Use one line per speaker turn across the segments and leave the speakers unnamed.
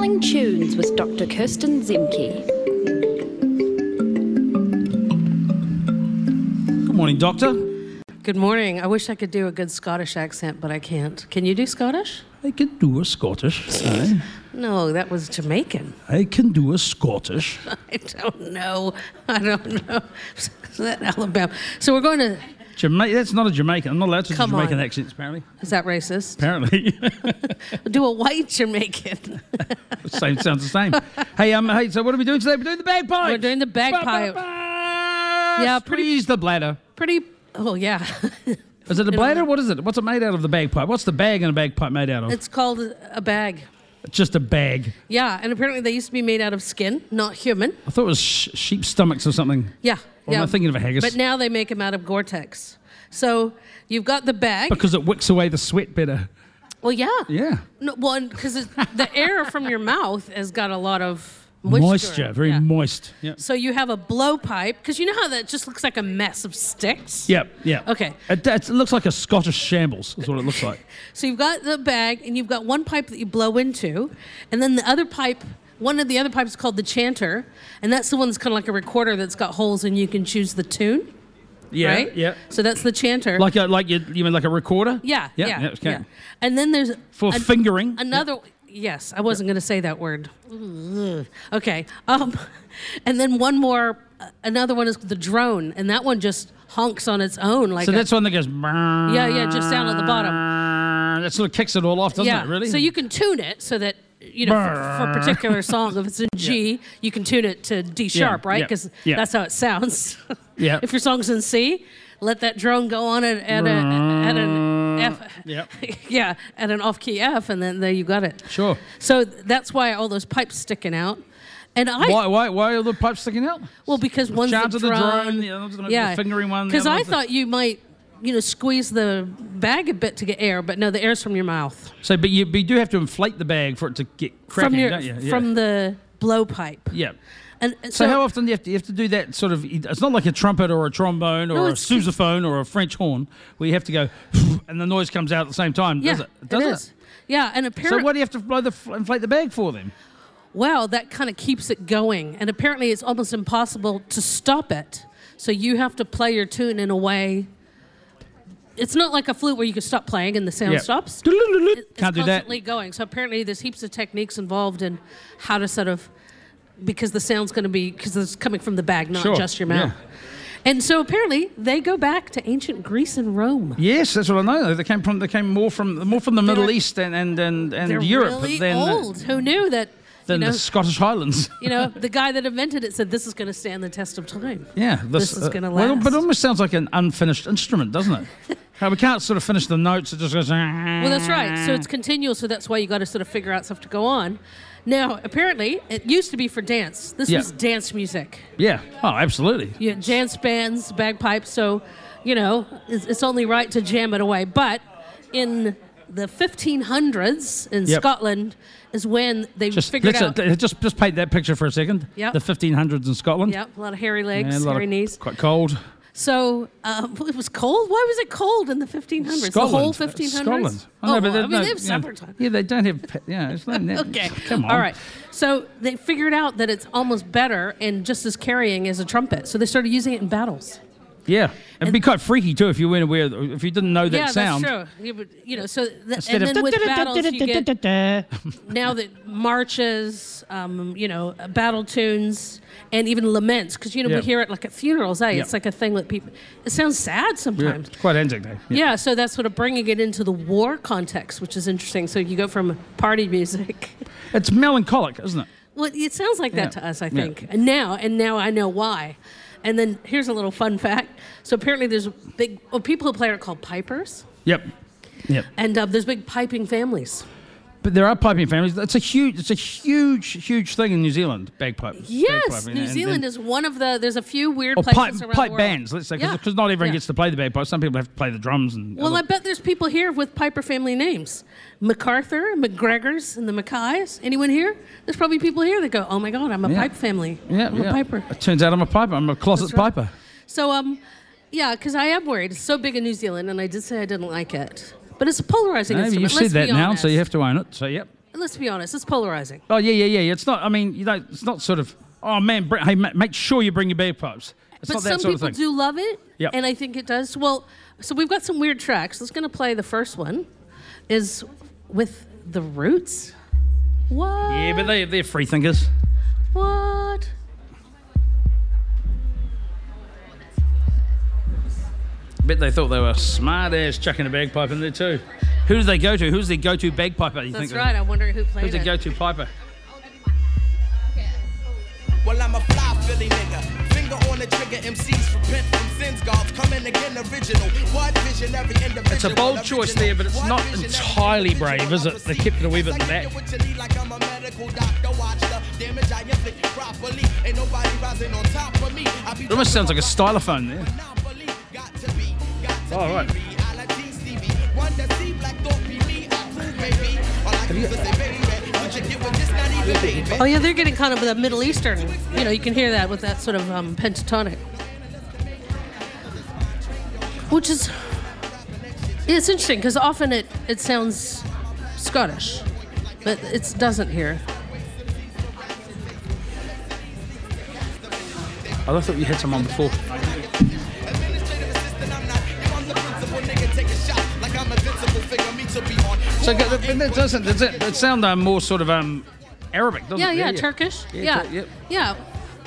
Smelling Tunes with Dr. Kirsten Zemke.
Good morning, Doctor.
Good morning. I wish I could do a good Scottish accent, but I can't. Can you do Scottish?
I can do a Scottish.
No, that was Jamaican.
I can do a Scottish.
I don't know. Is that Alabama? So we're going to...
That's not a Jamaican. I'm not allowed to do Jamaican accents, apparently.
Is that racist?
Apparently.
Do a white Jamaican.
Sounds the same. Hey, so what are we doing today? We're doing the bagpipe.
We're doing the bagpipe.
Yeah, squeeze the bladder.
Oh, yeah.
Is it a bladder? What is it? What's it made out of, the bagpipe? What's the bag in a bagpipe made out of?
It's called a bag.
It's just a bag.
Yeah, and apparently they used to be made out of skin, not human.
I thought it was sheep stomachs or something.
Yeah.
Or am I thinking of a haggis?
But now they make them out of Gore-Tex. So you've got the bag.
Because it wicks away the sweat better.
Well, yeah.
Yeah.
No, well, because the air from your mouth has got a lot of
moisture. Very moist. Yep.
So you have a blowpipe, because you know how that just looks like a mess of sticks?
Yep.
Okay.
It looks like a Scottish shambles is what it looks like.
So you've got the bag, and you've got one pipe that you blow into, and then the other pipe, one of the other pipes is called the chanter, and that's the one that's kind of like a recorder that's got holes, and you can choose the tune.
Yeah,
right?
Yeah.
So that's the chanter.
You mean like a recorder?
Yeah.
Okay.
And then there's...
fingering.
Another... Yes, I wasn't going to say that word. Okay. And then one more, another one is the drone, and that one just honks on its own. So
that's one that goes...
Yeah, just down at the bottom.
That sort of kicks it all off, doesn't it, really?
So you can tune it so that, for a particular song, if it's in G, you can tune it to D sharp, right? Because that's how it sounds.
Yeah.
If your song's in C, let that drone go on at an F.
Yep.
Yeah, at an off-key F, and then there you got it.
Sure.
So that's why all those pipes sticking out. And
why are the pipes sticking out?
Well, because one's the drone,
the fingering one.
Because I thought you might, squeeze the bag a bit to get air, but no, the air's from your mouth.
So, but you do have to inflate the bag for it to get cracking, don't you? Yeah.
From the blowpipe.
Yeah.
And
so how often do you have to do that sort of... It's not like a trumpet or a trombone or a sousaphone or a French horn where you have to go and the noise comes out at the same time, does it?
It is. Yeah, and apparently...
So what do you have to inflate the bag for then?
Well, that kind of keeps it going. And apparently it's almost impossible to stop it. So you have to play your tune in a way... It's not like a flute where you can stop playing and the sound stops. It's constantly going. So apparently there's heaps of techniques involved in how to sort of... Because the sound's going to be... Because it's coming from the bag, not just your mouth. Yeah. And so apparently they go back to ancient Greece and Rome.
Yes, that's what I know. They came more from the Middle East and Europe
really
than
old. Who knew that?
Than the Scottish Highlands.
The guy that invented it said this is going to stand the test of time.
Yeah,
this is going to last.
Well, but it almost sounds like an unfinished instrument, doesn't it? How we can't sort of finish the notes. It just goes.
Well, that's right. So it's continual. So that's why you got to sort of figure out stuff to go on. Now, apparently, it used to be for dance. This was dance music.
Yeah. Oh, absolutely.
Yeah, dance bands, bagpipes. So, it's only right to jam it away. But in the 1500s in Scotland is when they figured out...
Just paint that picture for a second.
Yep.
The 1500s in Scotland.
Yep, a lot of hairy legs, hairy knees.
Quite cold.
So, it was cold? Why was it cold in the 1500s?
Scotland.
The whole 1500s?
Scotland.
They have summertime.
Yeah, they don't have... it's not...
Okay.
Come on.
All right. So, they figured out that it's almost better and just as carrying as a trumpet. So, they started using it in battles.
Yeah. It'd be quite freaky, too, if you didn't know that sound.
Yeah, that's true. And then with battles, you get... Now that marches, battle tunes... And even laments, because, we hear it like at funerals, It's like a thing that people... It sounds sad sometimes.
Yeah, quite antic,
Yeah, so that's sort of bringing it into the war context, which is interesting. So you go from party music...
It's melancholic, isn't it?
Well, it sounds like that to us, I think. Yeah. And now I know why. And then here's a little fun fact. So apparently there's people who play are called pipers.
Yep.
And there's big piping families.
But there are piping families. It's a huge thing in New Zealand. Bagpipe.
Yes, New Zealand is one of the. There's a few weird places around the world.
Pipe bands, let's say, because not everyone gets to play the bagpipe. Some people have to play the drums
I bet there's people here with Piper family names: MacArthur, McGregors, and the Mackays. Anyone here? There's probably people here that go, "Oh my God, I'm a pipe family. I'm a piper."
It turns out I'm a piper. I'm a closet piper.
So because I am worried. It's so big in New Zealand, and I did say I didn't like it. But it's polarizing instrument.
You've said that now, so you have to own it. So, yep.
let's be honest, it's polarizing.
Oh yeah. It's not. I mean, it's not sort of. Oh man, hey, make sure you bring your bagpipes. It's
But
not that
some
sort of
people
thing.
do love it,
Yep.
and I think it does. Well, so we've got some weird tracks. Let's going to play the first one, is with the Roots. What?
Yeah, but they're free thinkers.
What?
Bet they thought they were smart ass chucking a bagpipe in there too. Who do they go to? Who's their go-to bagpiper? You
That's
think?
right. I'm wondering who played
Who's their
it.
go-to piper?
Well, I'm a fly Philly nigga. Finger on the trigger, MCs repent from sins. Gods coming again original. What visionary individual?
It's a bold choice there, but it's not entirely brave, is it? They kept it a wee bit in the back. It almost sounds like a stylophone there. Oh, right.
Oh yeah, they're getting kind of the Middle Eastern. You know, you can hear that with that sort of pentatonic, which is it's interesting because often it sounds Scottish, but it doesn't here.
I thought you had some on before. So it doesn't. It sound more sort of Arabic, doesn't it?
Yeah, Turkish.
Yeah,
Yeah,
yep.
yeah.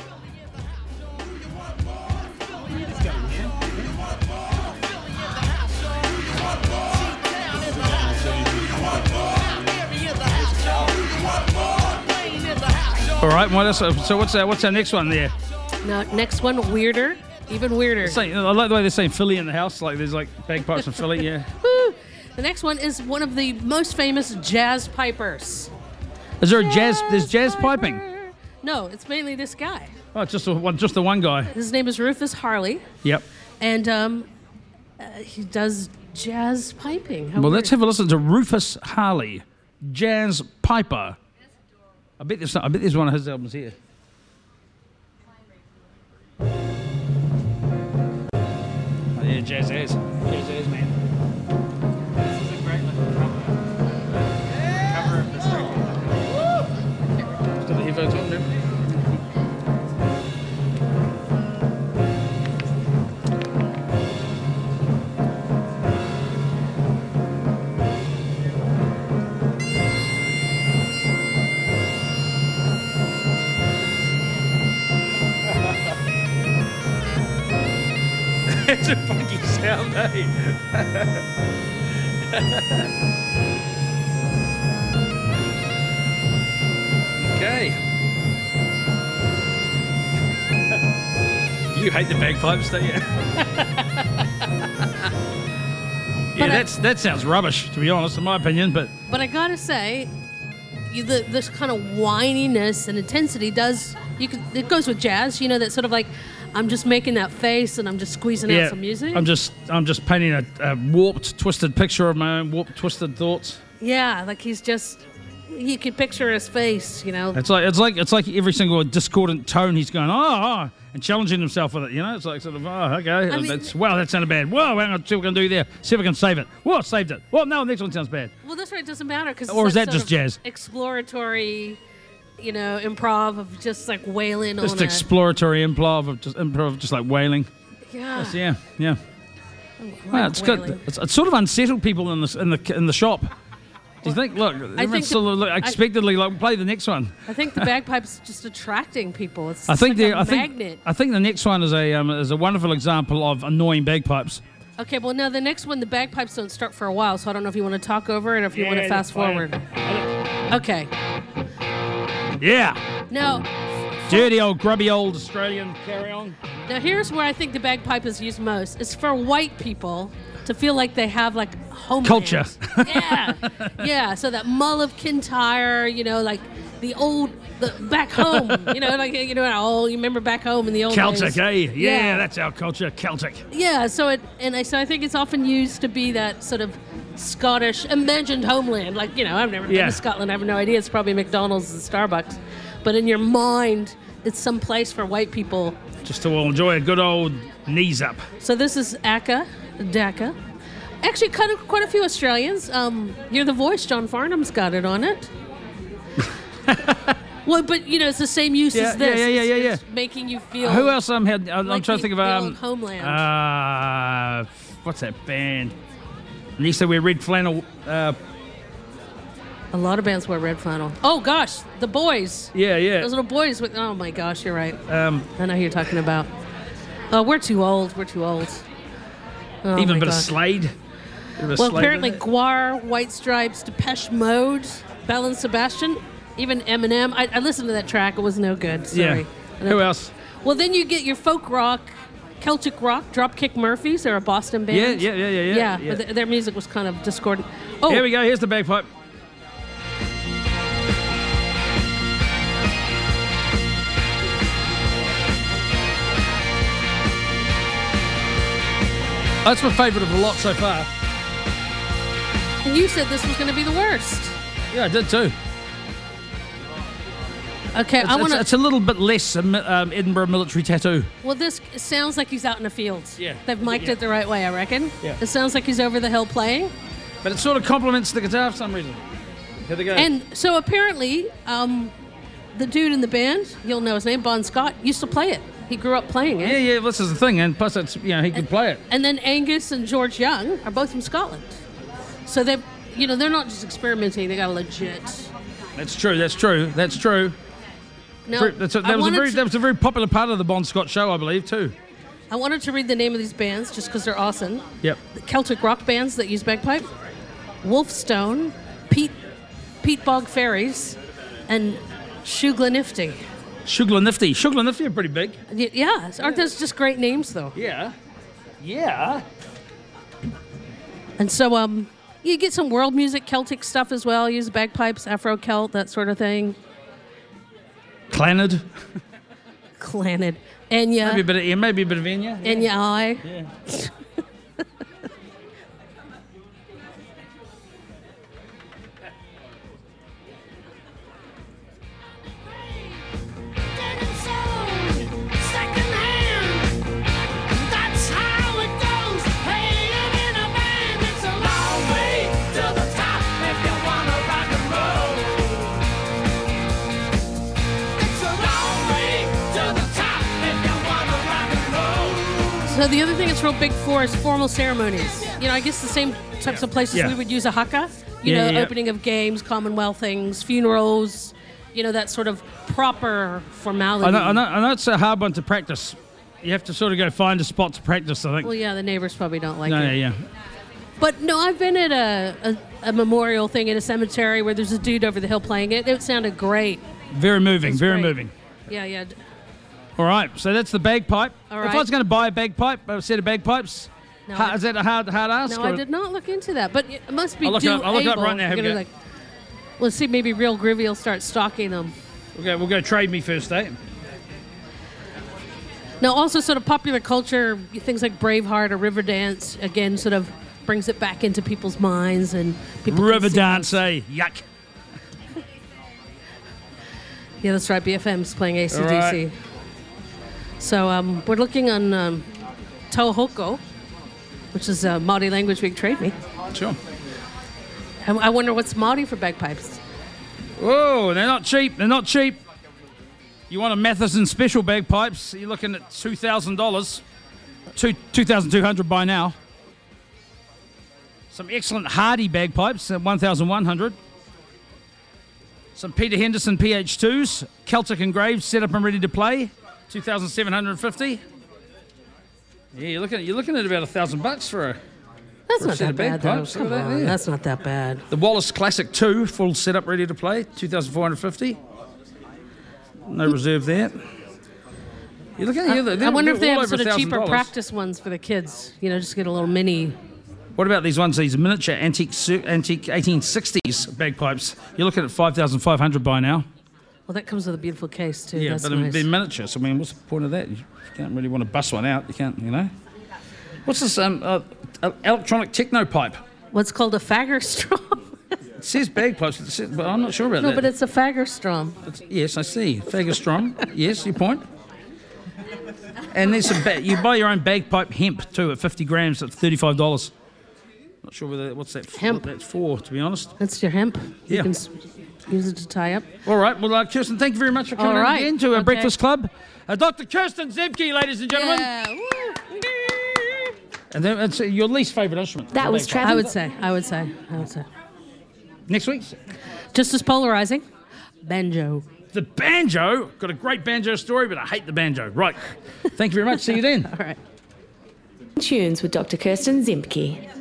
All right. What else? So what's our next one there?
Now, next one, weirder, even weirder.
I like the way they're saying Philly in the house. Like there's like bagpipes in Philly. Yeah.
Woo. The next one is one of the most famous jazz pipers.
Is there a jazz? There's jazz piping.
No, it's mainly this guy.
Oh, just the one guy.
His name is Rufus Harley,
Yep.
and he does jazz piping. How
Well,
weird.
let's have a listen to Rufus Harley, jazz piper. I bet there's one of his albums here. Oh, yeah, jazz is, man. This is a great little cover of this record. Still the headphones on there. It's a funky sound, eh? Okay. You hate the bagpipes, don't you? Yeah, that sounds rubbish, to be honest, in my opinion. But
I gotta say, this kind of whininess and intensity it goes with jazz. You know, that sort of like, I'm just making that face and I'm just squeezing out some music.
I'm just painting a warped, twisted picture of my own warped, twisted thoughts.
Yeah, like you could picture his face. You know,
It's like every single discordant tone he's going and challenging himself with it. You know, it's like sort of okay,
I mean-
wow, that sounded bad. Whoa, hang on, see what we can do there. See if we can save it. Whoa, saved it. Well, no, the next one sounds bad.
well, that's right. It doesn't matter because
Or is that just jazz?
Exploratory, you know, improv of just like wailing
Just
on
exploratory improv of just like wailing.
Yeah.
Yeah. Wow, it's good.
wailing.
It's sort of unsettled people in the shop. Do you think? Look, everyone's still expectedly like play the next one.
I think the bagpipe's just attracting people. It's
I think
like a
I think
magnet.
I think the next one is a wonderful example of annoying bagpipes.
Okay, well now the next one, the bagpipes don't start for a while, so I don't know if you want to talk over it or if you want to fast forward. Okay.
Yeah.
Now,
Dirty old grubby old Australian carry on.
now here's where I think the bagpipe is used most. It's for white people to feel like they have like homeland.
Culture.
Yeah. So that mull of Kintyre, you know, like the back home, you know, like you remember back home in the old
Celtic,
days.
eh? Yeah, that's our culture, Celtic.
Yeah, so I think it's often used to be that sort of Scottish imagined homeland. Like, you know, I've never been
Yeah.
to Scotland. I have no idea. It's probably McDonald's and Starbucks. But in your mind, it's some place for white people.
Just to enjoy a good old knees up.
So this is Daka. Actually, quite a few Australians. You're the Voice, John Farnham's got it on it. Well, but it's the same use as this.
Yeah.
It's making you feel.
Who else had? I'm
like
trying to think of
the old Homeland.
What's that band? And he said wear red flannel.
A lot of bands wear red flannel. Oh gosh, the Boys.
Yeah.
Those little boys with. Oh my gosh, you're right. I know who you're talking about. Oh, we're too old. Oh,
Even
my
a bit of
God.
Slade.
Well, apparently Guar, White Stripes, Depeche Mode, Belle and Sebastian, even Eminem. I listened to that track. It was no good. Sorry.
Yeah. Who else?
Well, then you get your folk rock, Celtic rock, Dropkick Murphys. They're a Boston band.
Yeah.
But their music was kind of discordant. Oh,
Here we go. Here's the bagpipe. That's my favourite of the lot so far.
and you said this was going to be the worst.
Yeah, I did too.
Okay, I want to.
It's a little bit less Edinburgh military tattoo.
Well, this sounds like he's out in the fields.
Yeah.
They've mic'd it the right way, I reckon.
Yeah.
It sounds like he's over the hill playing.
But it sort of complements the guitar for some reason. Here they go.
And so apparently, the dude in the band, you'll know his name, Bon Scott, used to play it. He grew up playing it.
yeah, this is the thing, and plus it's he could play it.
And then Angus and George Young are both from Scotland. So they're not just experimenting, they got a legit.
That's true.
No,
That was a very popular part of the Bon Scott show, I believe, too.
I wanted to read the name of these bands just because they're awesome.
Yep.
The Celtic rock bands that use bagpipe. Wolfstone, Pete Bog Fairies, and Shugla Nifty.
Shugla Nifty are pretty big.
Yeah, aren't those just great names, though?
Yeah.
And so you get some world music, Celtic stuff as well. Use bagpipes, Afro-Celt, that sort of thing.
Clannad.
Clannad. Enya.
Maybe a bit of Enya.
Enya I.
Yeah.
So the other thing it's real big for is formal ceremonies. I guess the same types of places we would use a haka. Opening of games, Commonwealth things, funerals. That sort of proper formality.
I know it's a hard one to practice. You have to sort of go find a spot to practice, I think.
Well, yeah, the neighbors probably don't like it.
Yeah.
But no, I've been at a memorial thing at a cemetery where there's a dude over the hill playing it. It sounded great.
Very moving,
great.
moving.
Yeah.
All right, so that's the bagpipe.
All
If
right.
I was going to buy a bagpipe, a set of bagpipes,
No,
is that a hard ask?
No, I did not look into that, but it must be
I'll look it up right now. Here we go.
Let's see, maybe Real Groovy will start stocking them.
We'll go trade me first, eh?
Now, also sort of popular culture, things like Braveheart or Riverdance, again, sort of brings it back into people's minds and people.
Riverdance, eh? Yuck.
Yeah, that's right. BFM's playing AC/DC.
Right.
So we're looking on Tauhoko, which is Māori Language Week Trade Me.
Sure.
I wonder what's Māori for bagpipes.
Whoa, they're not cheap. You want a Matheson special bagpipes, you're looking at $2,000. $2,200 by now. Some excellent Hardy bagpipes at $1,100. Some Peter Henderson PH2s, Celtic engraved, set up and ready to play, $2,750. Yeah, you're looking at about $1,000 for a.
That's
For a
not
set
that
of
bad, though.
bagpipes, look at
Come
that,
on,
yeah.
that's not that bad.
The Wallace Classic 2, full setup ready to play, $2,450. No reserve there. You're looking at
I wonder if they
all
have
over
sort of cheaper
$1,000.
practice ones for the kids. Just get a little mini.
What about these miniature antique 1860s bagpipes? You're looking at $5,500 by now.
Well, that comes with a beautiful case, too.
Yeah,
That's
but
nice.
they're miniature. So, what's the point of that? You can't really want to bust one out. You can't, What's this electronic techno pipe?
What's called a Fagerstrom.
It says bagpipes, but I'm not sure about that.
No, but it's a Fagerstrom.
Yes, I see. Fagerstrom. Yes, your point. And there's you buy your own bagpipe hemp too at 50 grams at $35. Not sure what's that
Hemp.
what that's for, to be honest.
That's your hemp.
Yeah.
Use it to tie up.
All right. Well, Kirsten, thank you very much for coming
All right.
again to our
Okay.
Breakfast Club. Dr. Kirsten Zemke, ladies and gentlemen.
Yeah. Woo.
And then it's your least favourite instrument.
That was
Bagpipe.
I would say.
Next week's.
Just as polarizing, banjo.
The banjo. Got a great banjo story, but I hate the banjo. Right. Thank you very much. See you then.
All right.
Tunes with Dr. Kirsten Zemke.